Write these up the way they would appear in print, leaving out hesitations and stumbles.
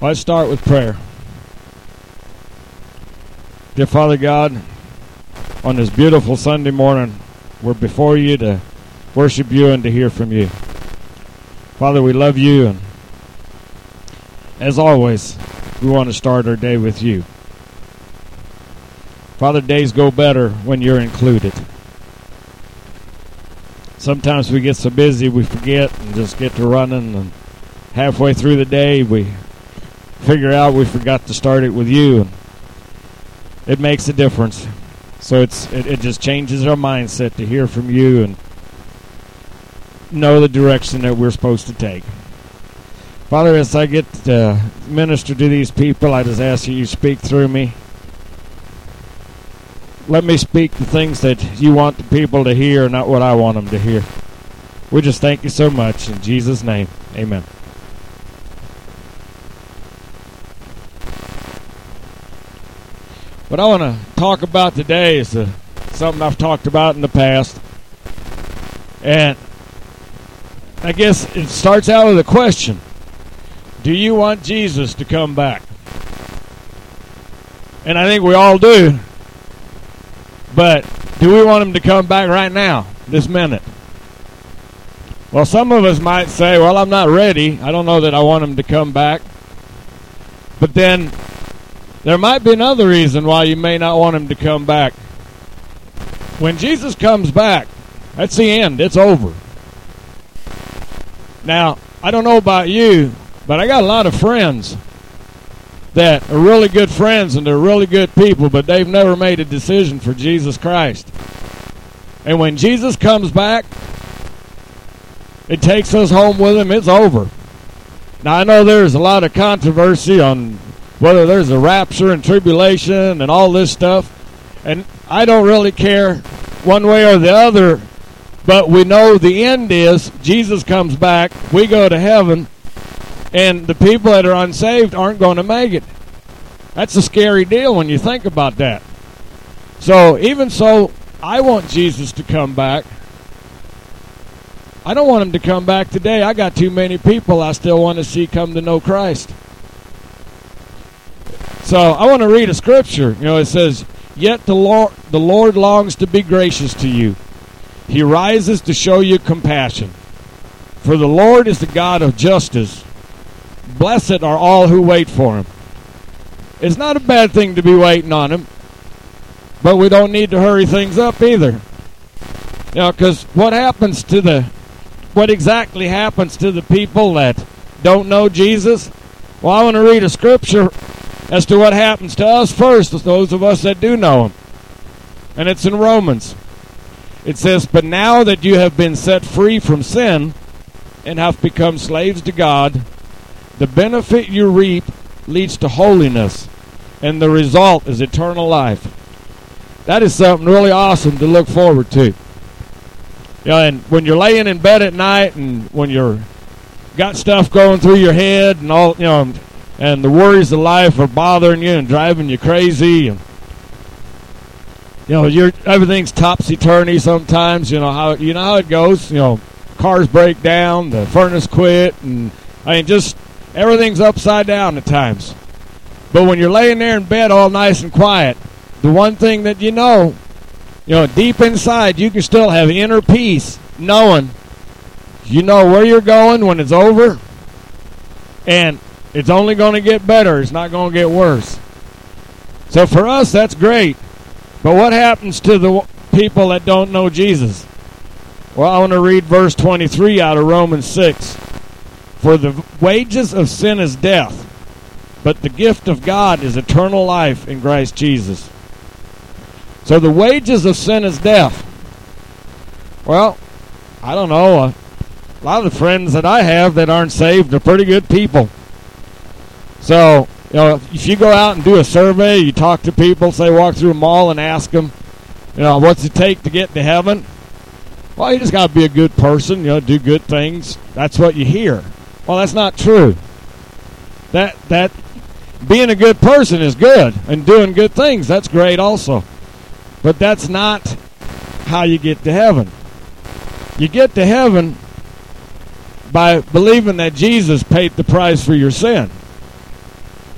Let's start with prayer. Dear Father God, on this beautiful Sunday morning, we're before you to worship you and to hear from you. Father, we love you, and as always, we want to start our day with you. Father, days go better when you're included. Sometimes we get so busy we forget and just get to running, and halfway through the day we figure out we forgot to start it with you, and it makes a difference. So it just changes our mindset to hear from you and know the direction that we're supposed to take. Father, as I get to minister to these people, I just ask you speak through me. Let me speak the things that you want the people to hear, not what I want them to hear. We just thank you so much. In Jesus' name, amen. What I want to talk about today is something I've talked about in the past. And I guess it starts out with a question. Do you want Jesus to come back? And I think we all do. But do we want him to come back right now, this minute? Well, some of us might say, well, I'm not ready. I don't know that I want him to come back. But then there might be another reason why you may not want him to come back. When Jesus comes back, that's the end. It's over. Now, I don't know about you, but I got a lot of friends that are really good friends and they're really good people, but they've never made a decision for Jesus Christ. And when Jesus comes back, it takes us home with him. It's over. Now, I know there's a lot of controversy on whether there's a rapture and tribulation and all this stuff, and I don't really care one way or the other, but we know the end is Jesus comes back, we go to heaven, and the people that are unsaved aren't going to make it. That's a scary deal when you think about that. So even so, I want Jesus to come back. I don't want him to come back today. I got too many people I still want to see come to know Christ. So I want to read a scripture. It says, "Yet the Lord longs to be gracious to you. He rises to show you compassion. For the Lord is the God of justice. Blessed are all who wait for him." It's not a bad thing to be waiting on him, but we don't need to hurry things up either. Because what exactly happens to the people that don't know Jesus? Well, I want to read a scripture as to what happens to us first, those of us that do know him. And it's in Romans. It says, "But now that you have been set free from sin and have become slaves to God, the benefit you reap leads to holiness, and the result is eternal life." That is something really awesome to look forward to. And when you're laying in bed at night and when you're got stuff going through your head and all, and the worries of life are bothering you and driving you crazy, and everything's topsy-turvy sometimes. You know how it goes. Cars break down, the furnace quit, and just everything's upside down at times. But when you're laying there in bed all nice and quiet, the one thing that deep inside, you can still have inner peace, knowing you know where you're going when it's over, and it's only going to get better. It's not going to get worse. So for us, that's great. But what happens to the people that don't know Jesus? Well, I want to read verse 23 out of Romans 6. "For the wages of sin is death, but the gift of God is eternal life in Christ Jesus." So the wages of sin is death. Well, I don't know. A lot of the friends that I have that aren't saved are pretty good people. So, if you go out and do a survey, you talk to people, say walk through a mall and ask them, what's it take to get to heaven? Well, you just got to be a good person, do good things. That's what you hear. Well, that's not true. That being a good person is good, and doing good things, that's great also. But that's not how you get to heaven. You get to heaven by believing that Jesus paid the price for your sin.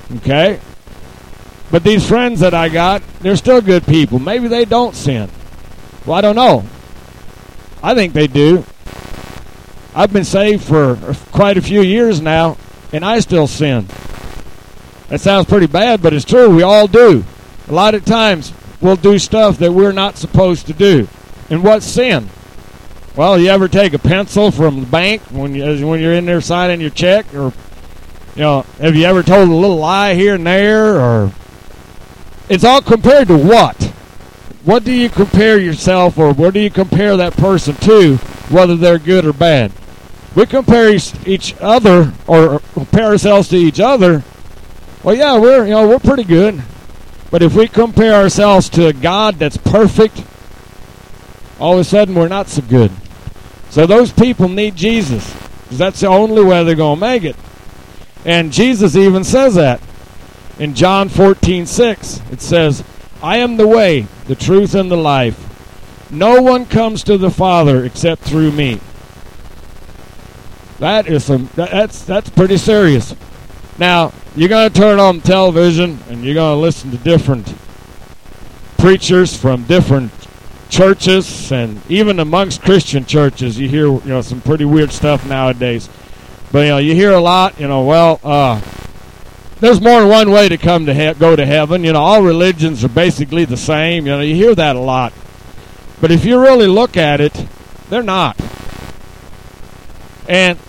Okay? But these friends that I got, they're still good people. Maybe they don't sin. Well, I don't know. I think they do. I've been saved for quite a few years now, and I still sin. That sounds pretty bad, but it's true. We all do. A lot of times, we'll do stuff that we're not supposed to do. And what's sin? Well, you ever take a pencil from the bank when you're in there signing your check? Or, have you ever told a little lie here and there? Or it's all compared to what? What do you compare yourself, or what do you compare that person to, whether they're good or bad? We compare each other, or compare ourselves to each other. Well, yeah, we're pretty good. But if we compare ourselves to a God that's perfect, all of a sudden we're not so good. So those people need Jesus, because that's the only way they're going to make it. And Jesus even says that. In John 14:6, it says, I am the way, the truth, and the life. No one comes to the Father except through me. That's pretty serious. Now, you're going to turn on television, and you're going to listen to different preachers from different churches, and even amongst Christian churches, you hear some pretty weird stuff nowadays. But you hear a lot. There's more than one way to go to heaven. All religions are basically the same. You hear that a lot. But if you really look at it, they're not. And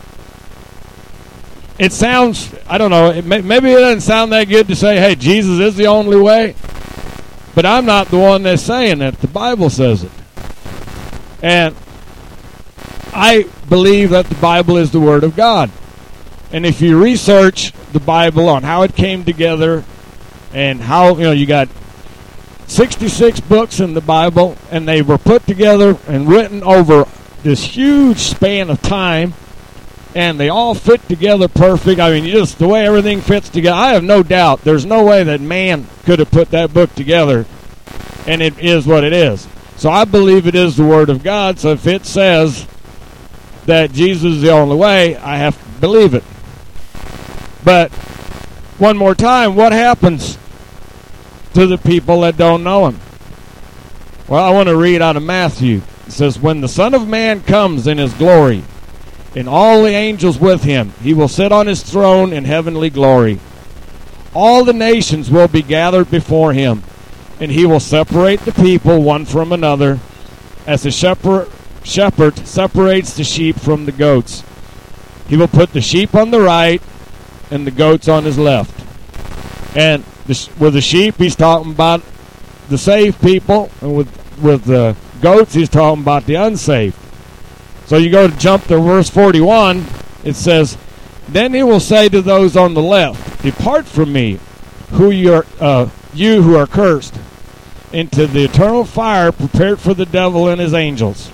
it sounds, I don't know, maybe it doesn't sound that good to say, hey, Jesus is the only way. But I'm not the one that's saying that. The Bible says it. And I believe that the Bible is the Word of God. And if you research the Bible on how it came together and how, you got 66 books in the Bible, and they were put together and written over this huge span of time, and they all fit together perfect. I mean, just the way everything fits together. I have no doubt there's no way that man could have put that book together, and it is what it is. So I believe it is the Word of God, so if it says that Jesus is the only way, I have to believe it. But one more time, what happens to the people that don't know Him? Well, I want to read out of Matthew. It says, when the Son of Man comes in His glory, and all the angels with Him, He will sit on His throne in heavenly glory. All the nations will be gathered before Him, and He will separate the people one from another, as the shepherd separates the sheep from the goats. He will put the sheep on the right and the goats on His left. And with the sheep, He's talking about the saved people, and with the goats, He's talking about the unsaved. So you go to jump to verse 41, it says, then He will say to those on the left, depart from me, you who are cursed, into the eternal fire prepared for the devil and his angels.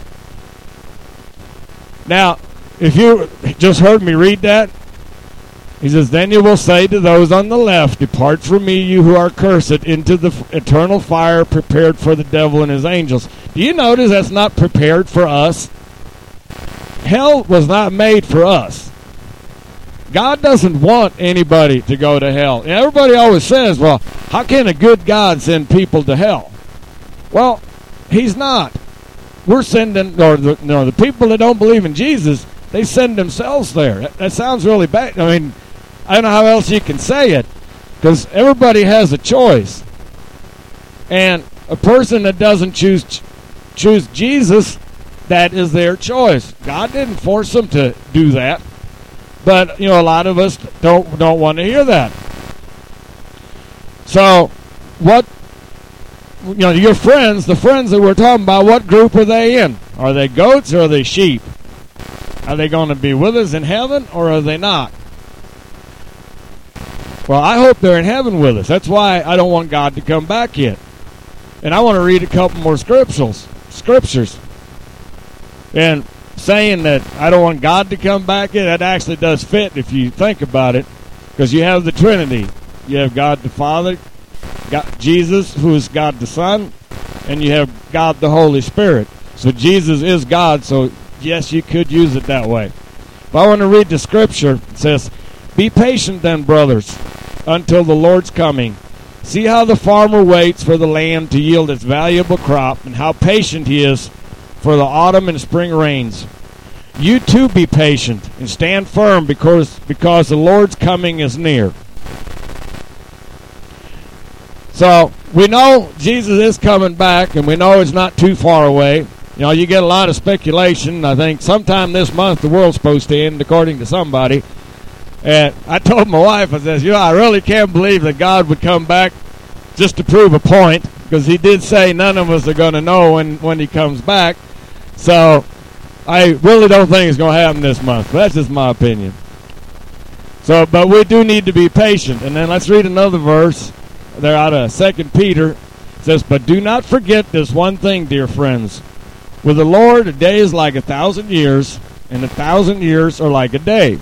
Now, if you just heard me read that, He says, then He will say to those on the left, depart from me, you who are cursed, into the eternal fire prepared for the devil and his angels. Do you notice that's not prepared for us? Hell was not made for us. God doesn't want anybody to go to hell. And everybody always says, well, how can a good God send people to hell? Well, He's not. We're sending, the people that don't believe in Jesus, they send themselves there. That sounds really bad. I mean, I don't know how else you can say it, because everybody has a choice. And a person that doesn't choose Jesus, that is their choice. God didn't force them to do that. But, a lot of us don't want to hear that. So, your friends, the friends that we're talking about, what group are they in? Are they goats or are they sheep? Are they going to be with us in heaven or are they not? Well, I hope they're in heaven with us. That's why I don't want God to come back yet. And I want to read a couple more scriptures. And saying that I don't want God to come back yet, that actually does fit if you think about it. Because you have the Trinity. You have God the Father, God, Jesus, who is God the Son, and you have God the Holy Spirit. So Jesus is God, so yes, you could use it that way. But I want to read the scripture. It says, be patient then, brothers, until the Lord's coming. See how the farmer waits for the land to yield its valuable crop, and how patient he is for the autumn and spring rains. You too be patient and stand firm, because the Lord's coming is near. So we know Jesus is coming back, and we know it's not too far away. You know, you get a lot of speculation. I think sometime this month the world's supposed to end, according to somebody. And I told my wife, I said, I really can't believe that God would come back just to prove a point, because he did say none of us are going to know when he comes back. So I really don't think it's going to happen this month. That's just my opinion. So, but we do need to be patient. And then let's read another verse. They're out of 2 Peter. It says, but do not forget this one thing, dear friends. With the Lord, a day is like 1,000 years, and 1,000 years are like a day.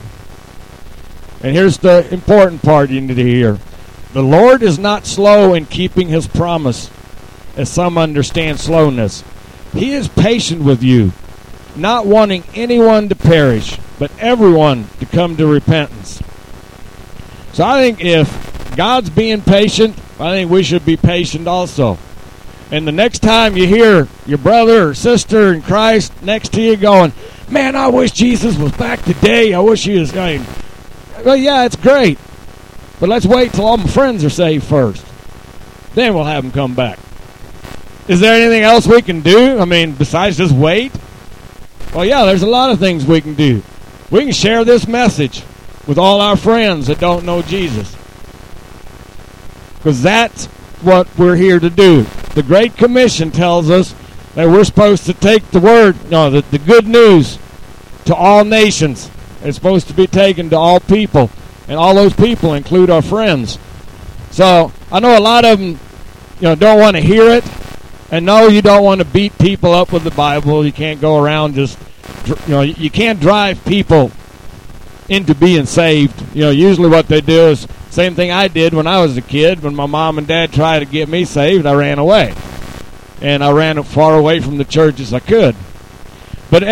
And here's the important part you need to hear. The Lord is not slow in keeping his promise, as some understand slowness. He is patient with you, not wanting anyone to perish, but everyone to come to repentance. So I think if God's being patient, I think we should be patient also. And the next time you hear your brother or sister in Christ next to you going, man, I wish Jesus was back today. I wish he was going. Well, yeah, it's great. But let's wait till all my friends are saved first. Then we'll have them come back. Is there anything else we can do? I mean, besides just wait? Well, yeah, there's a lot of things we can do. We can share this message with all our friends that don't know Jesus. Because that's what we're here to do. The Great Commission tells us that we're supposed to take the word, the good news to all nations. It's supposed to be taken to all people. And all those people include our friends. So I know a lot of them, don't want to hear it. And no, you don't want to beat people up with the Bible. You can't go around just, you can't drive people into being saved. Usually what they do is same thing I did when I was a kid. When my mom and dad tried to get me saved, I ran away. And I ran as far away from the church as I could. But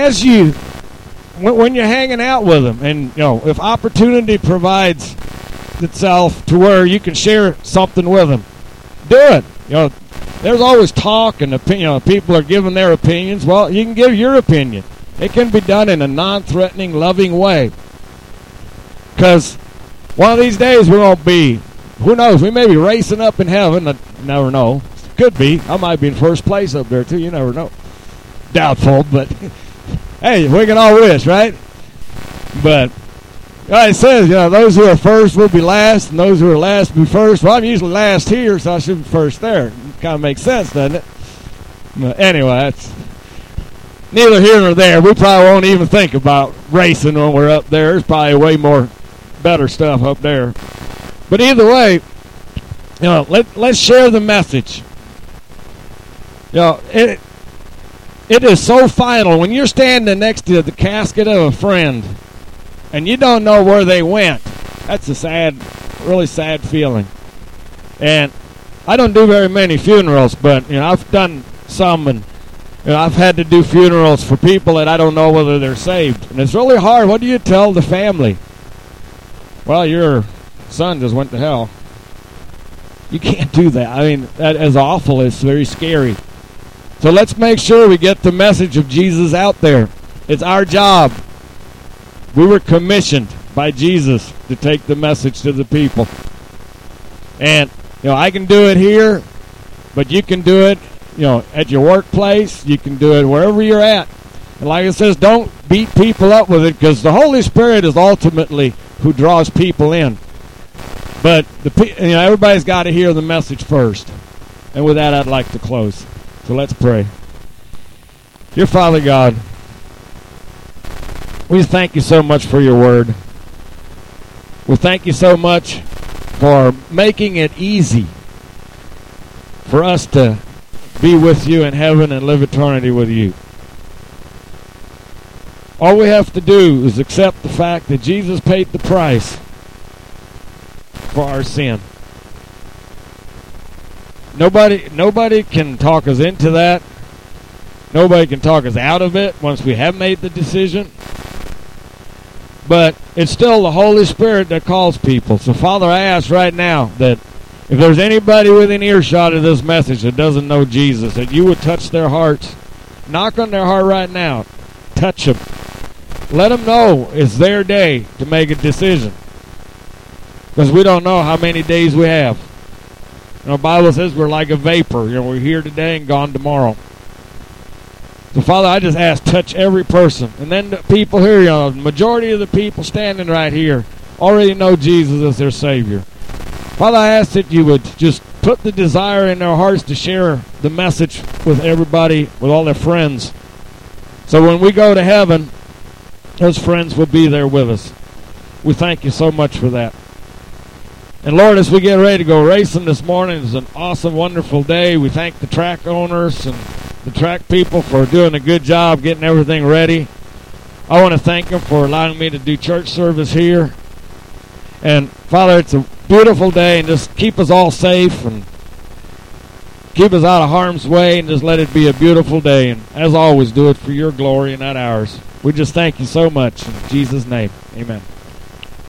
when you're hanging out with them, and if opportunity provides itself to where you can share something with them, do it. There's always talk and opinion. People are giving their opinions. Well, you can give your opinion. It can be done in a non-threatening, loving way. Because one of these days we're going to be, who knows, we may be racing up in heaven. I never know. Could be. I might be in first place up there too. You never know. Doubtful, but hey, we can all wish, right? But it says, those who are first will be last, and those who are last will be first. Well, I'm usually last here, so I should be first there. It kind of makes sense, doesn't it? But anyway, that's neither here nor there. We probably won't even think about racing when we're up there. There's probably way more better stuff up there. But either way, let's share the message. It is so final when you're standing next to the casket of a friend and you don't know where they went. That's a really sad feeling. And I don't do very many funerals, but I've done some, and I've had to do funerals for people that I don't know whether they're saved. And it's really hard. What do you tell the family? Well, your son just went to hell. You can't do that. I mean, that is awful. It's very scary. So let's make sure we get the message of Jesus out there. It's our job. We were commissioned by Jesus to take the message to the people. And, I can do it here, but you can do it, at your workplace. You can do it wherever you're at. And like it says, don't beat people up with it, because the Holy Spirit is ultimately who draws people in. But everybody's got to hear the message first. And with that, I'd like to close. So let's pray. Dear Father God, we thank you so much for your word. We thank you so much for making it easy for us to be with you in heaven and live eternity with you. All we have to do is accept the fact that Jesus paid the price for our sin. Nobody can talk us into that. Nobody can talk us out of it once we have made the decision. But it's still the Holy Spirit that calls people. So, Father, I ask right now that if there's anybody within earshot of this message that doesn't know Jesus, that you would touch their hearts. Knock on their heart right now. Touch them. Let them know it's their day to make a decision. Because we don't know how many days we have. The Bible says we're like a vapor. We're here today and gone tomorrow. So, Father, I just ask, touch every person. And then the people here, the majority of the people standing right here already know Jesus as their Savior. Father, I ask that you would just put the desire in their hearts to share the message with everybody, with all their friends. So when we go to heaven, those friends will be there with us. We thank you so much for that. And Lord, as we get ready to go racing this morning, it's an awesome, wonderful day. We thank the track owners and the track people for doing a good job getting everything ready. I want to thank them for allowing me to do church service here. And Father, it's a beautiful day, and just keep us all safe and keep us out of harm's way, and just let it be a beautiful day. And as always, do it for your glory and not ours. We just thank you so much. In Jesus' name, amen.